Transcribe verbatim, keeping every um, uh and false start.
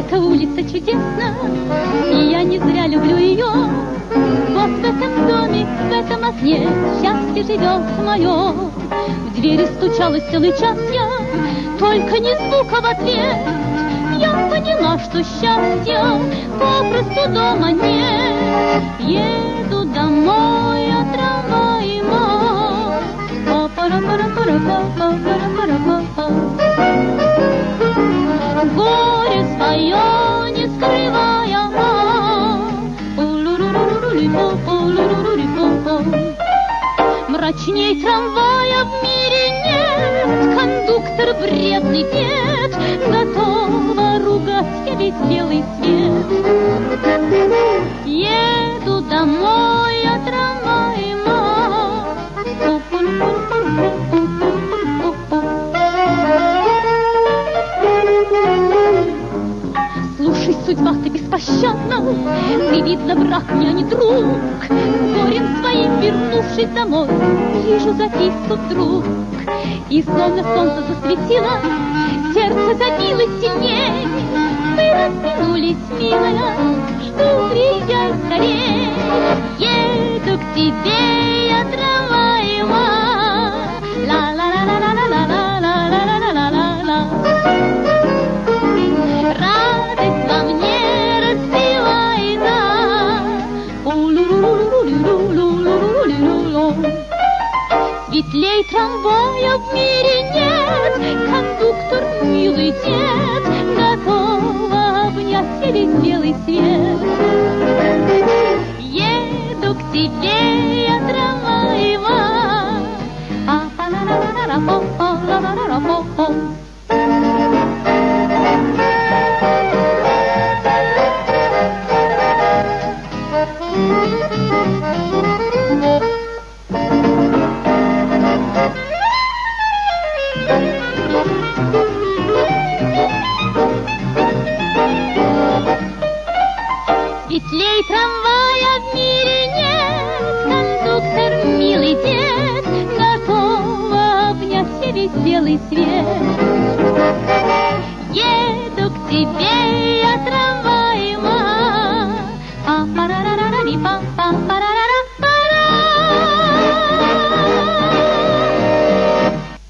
Эта улица чудесна, и я не зря люблю ее. Вот в этом доме, в этом окне счастье живет мое. В двери стучалась целый час я, только ни звука в ответ. Я поняла, что счастья попросту дома нет. Еду домой, а трамвай мой. Горе свое не скрывая, мрачней трамвая в мире нет. Кондуктор вредный дед, готова ругать я весь белый свет. Еду домой, а трамвай мой. Слушай, судьба, ты беспощадна, ты, видно, враг мне, а не друг. С горем своим, вернувшись домой, вижу записку вдруг. И словно солнце засветило, сердце забилось сильней. Мы растянулись, милая, жду, приезжай скорей. Еду к тебе, я трамвай мой. Ла-ла-ла-ла-ла-ла-ла-ла-ла-ла-ла-ла. Радость во мне рассылается. Светлей трамвая в мире нет. Кондуктор милый дед, готова обнять я весь белый свет. Еду к тебе, я трамвай мой. А-па-ла-ла-ла-ла-ла-ла-ла-ла-ла-ла-ла. Светлей трамвая в мире нет. Кондуктор милый дед, готова обнять я весь белый свет.